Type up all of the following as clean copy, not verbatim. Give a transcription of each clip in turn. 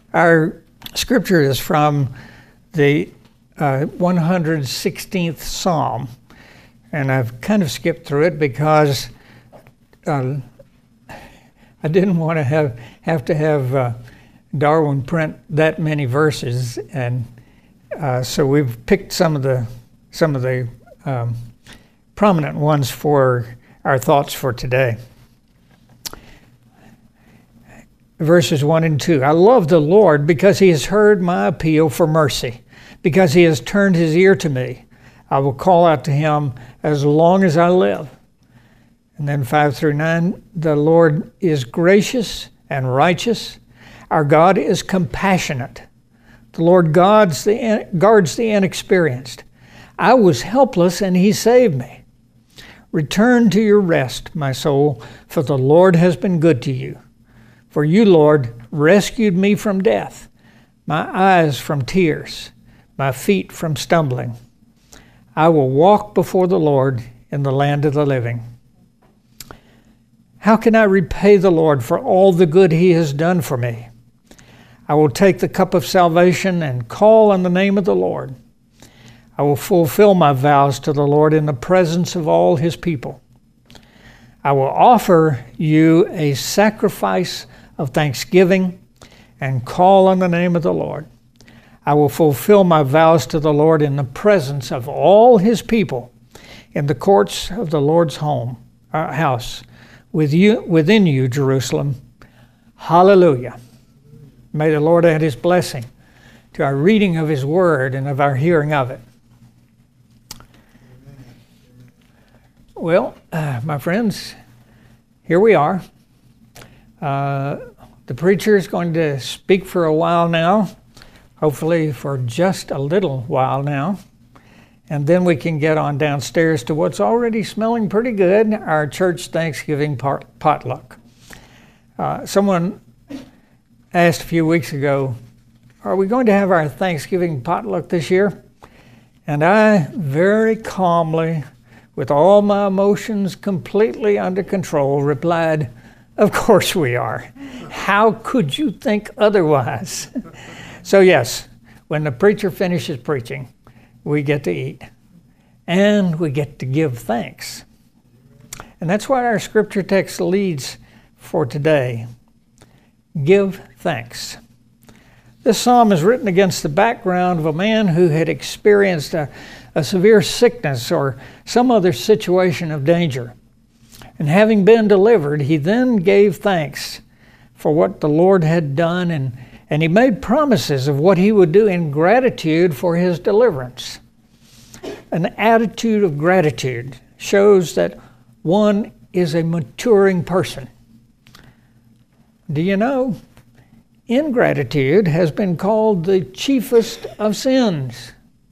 Our scripture is from the 116th Psalm, and I've kind of skipped through it because I didn't want to have to have Darwin print that many verses, and so we've picked some of the prominent ones for our thoughts for today. Verses 1 and 2. I love the Lord because he has heard my appeal for mercy, because he has turned his ear to me. I will call out to him as long as I live. And then 5 through 9, the Lord is gracious and righteous. Our God is compassionate. The Lord guards the inexperienced. I was helpless and he saved me. Return to your rest, my soul, for the Lord has been good to you. For you, Lord, rescued me from death, my eyes from tears, my feet from stumbling. I will walk before the Lord in the land of the living. How can I repay the Lord for all the good he has done for me? I will take the cup of salvation and call on the name of the Lord. I will fulfill my vows to the Lord in the presence of all his people. I will offer you a sacrifice of thanksgiving and call on the name of the Lord. I will fulfill my vows to the Lord in the presence of all his people, in the courts of the Lord's house, within you, Jerusalem. Hallelujah. May the Lord add his blessing to our reading of his word and of our hearing of it. Well, my friends, here we are. The preacher is going to speak for a while now, hopefully for just a little while now, and then we can get on downstairs to what's already smelling pretty good, our church Thanksgiving potluck. Someone asked a few weeks ago, are we going to have our Thanksgiving potluck this year? And I very calmly, with all my emotions completely under control, replied, of course we are. How could you think otherwise? So yes, when the preacher finishes preaching, we get to eat. And we get to give thanks. And that's what our scripture text leads for today. Give thanks. This psalm is written against the background of a man who had experienced a severe sickness or some other situation of danger. And having been delivered, he then gave thanks for what the Lord had done, and he made promises of what he would do in gratitude for his deliverance. An attitude of gratitude shows that one is a maturing person. Do you know, ingratitude has been called the chiefest of sins.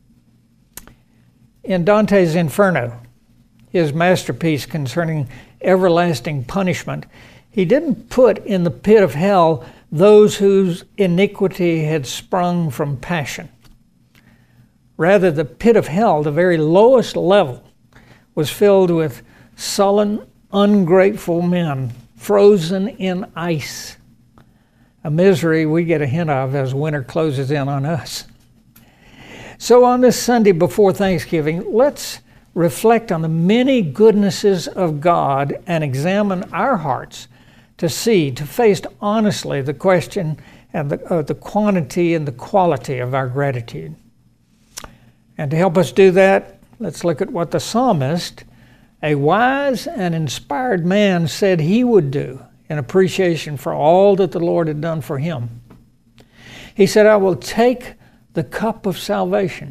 In Dante's Inferno, his masterpiece concerning everlasting punishment, he didn't put in the pit of hell those whose iniquity had sprung from passion. Rather, the pit of hell, the very lowest level, was filled with sullen, ungrateful men, frozen in ice, a misery we get a hint of as winter closes in on us. So on this Sunday before Thanksgiving, let's reflect on the many goodnesses of God and examine our hearts to face honestly the question and the quantity and the quality of our gratitude. And to help us do that, let's look at what the psalmist, a wise and inspired man, said he would do in appreciation for all that the Lord had done for him. He said, I will take the cup of salvation.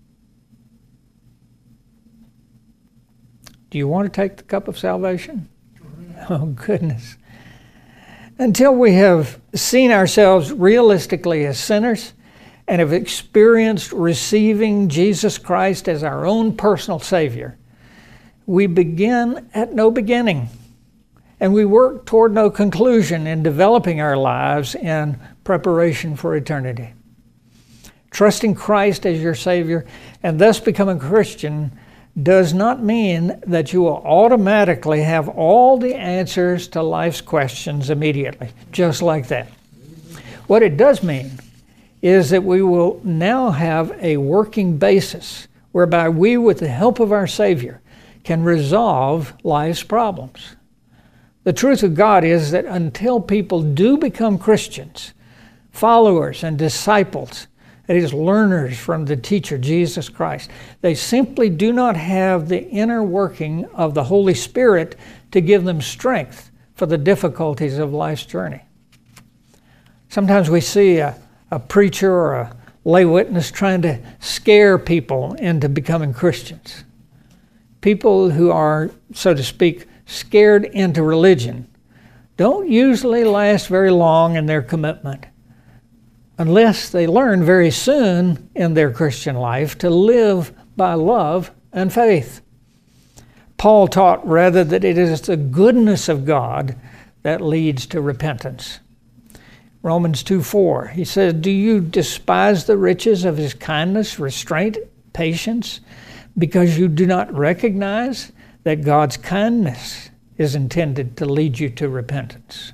Do you want to take the cup of salvation? Oh, goodness. Until we have seen ourselves realistically as sinners and have experienced receiving Jesus Christ as our own personal Savior, we begin at no beginning, and we work toward no conclusion in developing our lives in preparation for eternity. Trusting Christ as your Savior and thus becoming a Christian does not mean that you will automatically have all the answers to life's questions immediately, just like that. What it does mean is that we will now have a working basis whereby we, with the help of our Savior, can resolve life's problems. The truth of God is that until people do become Christians, followers and disciples, that is, learners from the teacher, Jesus Christ, they simply do not have the inner working of the Holy Spirit to give them strength for the difficulties of life's journey. Sometimes we see a preacher or a lay witness trying to scare people into becoming Christians. People who are, so to speak, scared into religion don't usually last very long in their commitment unless they learn very soon in their Christian life to live by love and faith. Paul taught rather that it is the goodness of God that leads to repentance. Romans 2:4, he says, "Do you despise the riches of his kindness, restraint, patience, because you do not recognize that God's kindness is intended to lead you to repentance?"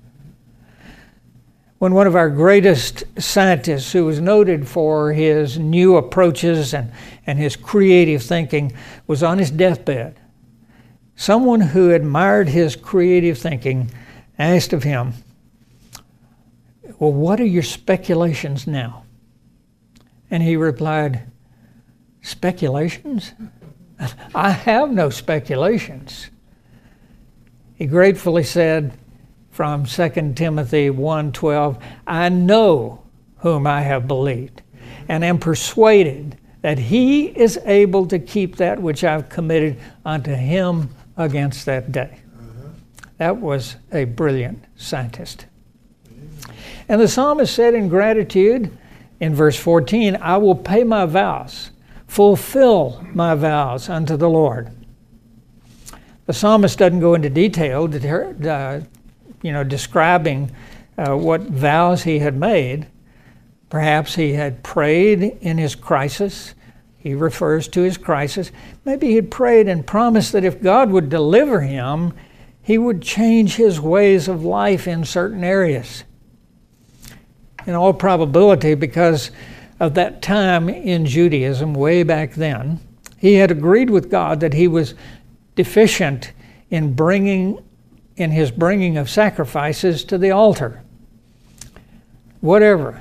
When one of our greatest scientists, who was noted for his new approaches and his creative thinking, was on his deathbed, someone who admired his creative thinking asked of him, "Well, what are your speculations now?" And he replied, "Speculations? I have no speculations." He gratefully said from 2 Timothy 1:12, "I know whom I have believed, and am persuaded that he is able to keep that which I've committed unto him against that day." That was a brilliant scientist. And the psalmist said in gratitude, in verse 14, "I will pay my vows, fulfill my vows unto the Lord." The psalmist doesn't go into detail, describing what vows he had made. Perhaps he had prayed in his crisis. He refers to his crisis. Maybe he had prayed and promised that if God would deliver him, he would change his ways of life in certain areas. In all probability, because of that time in Judaism way back then, he had agreed with God that he was deficient in his bringing of sacrifices to the altar. Whatever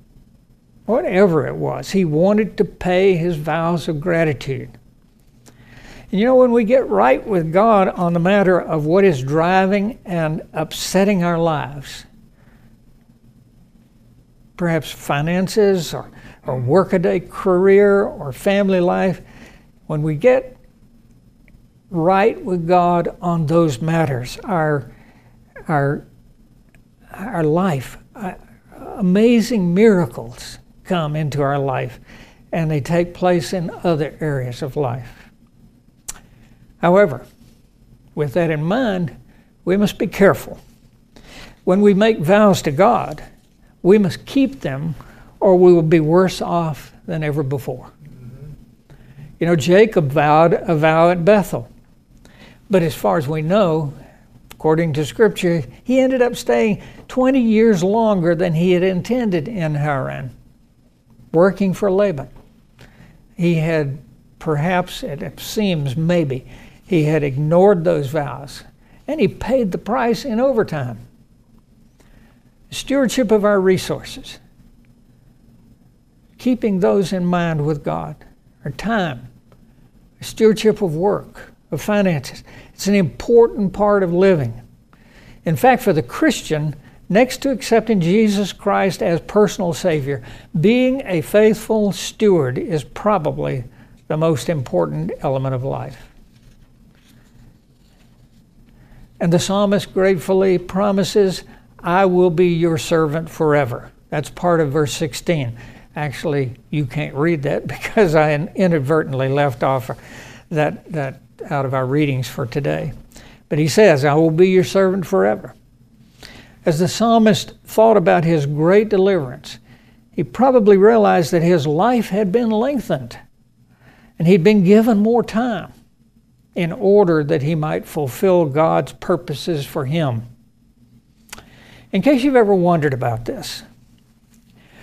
it was, he wanted to pay his vows of gratitude. And when we get right with God on the matter of what is driving and upsetting our lives, perhaps finances or workaday career or family life, when we get right with God on those matters, our life, amazing miracles come into our life, and they take place in other areas of life. However, with that in mind, we must be careful. When we make vows to God, we must keep them, or we will be worse off than ever before. Jacob vowed a vow at Bethel. But as far as we know, according to Scripture, he ended up staying 20 years longer than he had intended in Haran, working for Laban. He had perhaps, it seems maybe, he had ignored those vows, and he paid the price in overtime. Stewardship of our resources, keeping those in mind with God, our time, stewardship of work, of finances. It's an important part of living. In fact, for the Christian, next to accepting Jesus Christ as personal Savior, being a faithful steward is probably the most important element of life. And the psalmist gratefully promises, "I will be your servant forever." That's part of verse 16. Actually, you can't read that because I inadvertently left off that out of our readings for today. But he says, "I will be your servant forever." As the psalmist thought about his great deliverance, he probably realized that his life had been lengthened and he'd been given more time in order that he might fulfill God's purposes for him. In case you've ever wondered about this,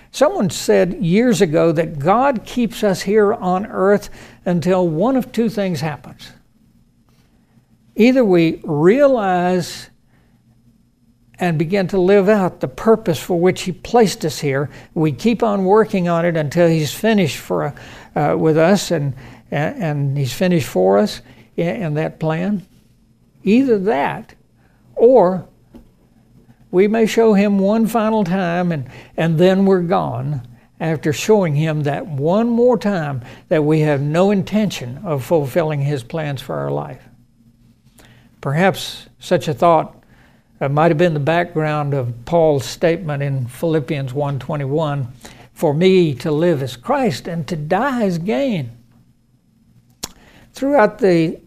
Someone said years ago that God keeps us here on earth until one of two things happens. Either we realize and begin to live out the purpose for which He placed us here. We keep on working on it until He's finished with us and He's finished for us in that plan. Either that, or we may show Him one final time and then we're gone after showing Him that one more time that we have no intention of fulfilling His plans for our life. Perhaps such a thought might have been the background of Paul's statement in Philippians 1:21, "For me to live is Christ and to die is gain." Throughout this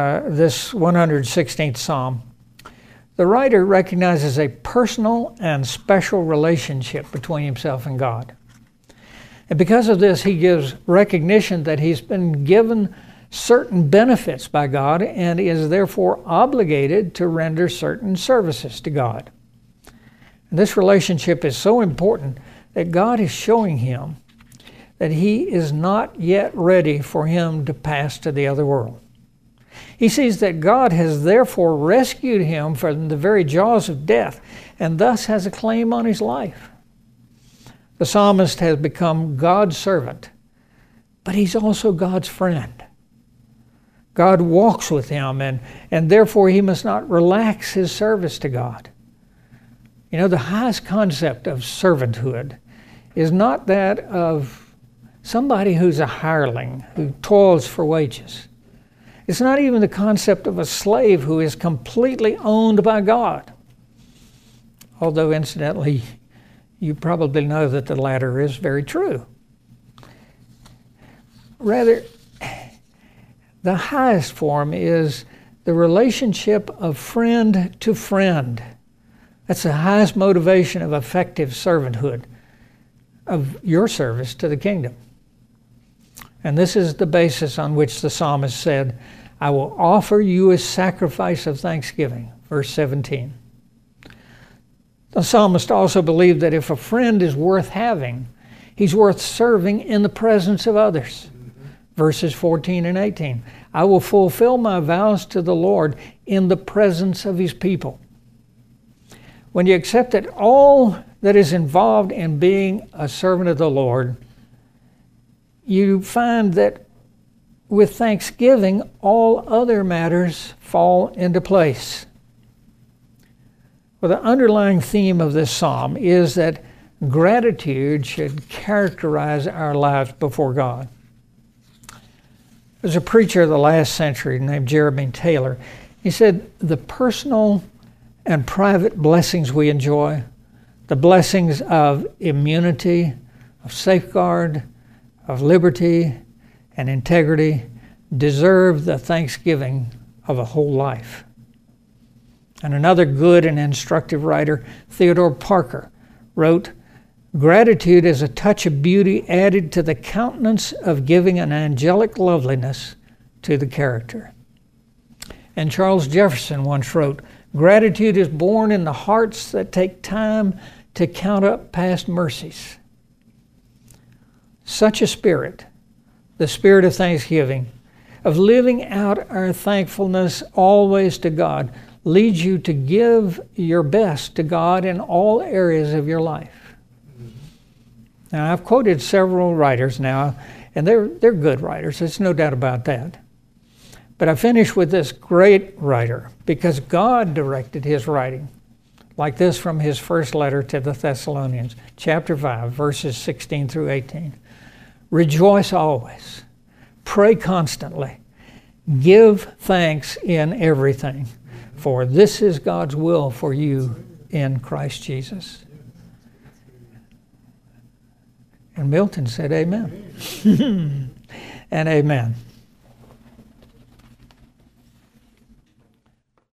116th Psalm, the writer recognizes a personal and special relationship between himself and God. And because of this, he gives recognition that he's been given certain benefits by God and is therefore obligated to render certain services to God. And this relationship is so important that God is showing him that he is not yet ready for him to pass to the other world. He sees that God has therefore rescued him from the very jaws of death and thus has a claim on his life. The psalmist has become God's servant, but he's also God's friend. God walks with him, and therefore he must not relax his service to God. You know, the highest concept of servanthood is not that of somebody who's a hireling, who toils for wages. It's not even the concept of a slave who is completely owned by God. Although, incidentally, you probably know that the latter is very true. Rather, the highest form is the relationship of friend to friend. That's the highest motivation of effective servanthood, of your service to the kingdom. And this is the basis on which the psalmist said, "I will offer you a sacrifice of thanksgiving," verse 17. The psalmist also believed that if a friend is worth having, he's worth serving in the presence of others. Verses 14 and 18. "I will fulfill my vows to the Lord in the presence of his people." When you accept that all that is involved in being a servant of the Lord, you find that with thanksgiving, all other matters fall into place. Well, the underlying theme of this psalm is that gratitude should characterize our lives before God. There's a preacher of the last century named Jeremy Taylor. He said, "The personal and private blessings we enjoy, the blessings of immunity, of safeguard, of liberty and integrity, deserve the thanksgiving of a whole life." And another good and instructive writer, Theodore Parker, wrote, "Gratitude is a touch of beauty added to the countenance of giving an angelic loveliness to the character." And Charles Jefferson once wrote, "Gratitude is born in the hearts that take time to count up past mercies." Such a spirit, the spirit of thanksgiving, of living out our thankfulness always to God, leads you to give your best to God in all areas of your life. Now, I've quoted several writers now, and they're good writers. There's no doubt about that. But I finish with this great writer because God directed his writing, like this from his first letter to the Thessalonians, chapter 5, verses 16 through 18. "Rejoice always, pray constantly, give thanks in everything, for this is God's will for you in Christ Jesus." And Milton said amen. And amen.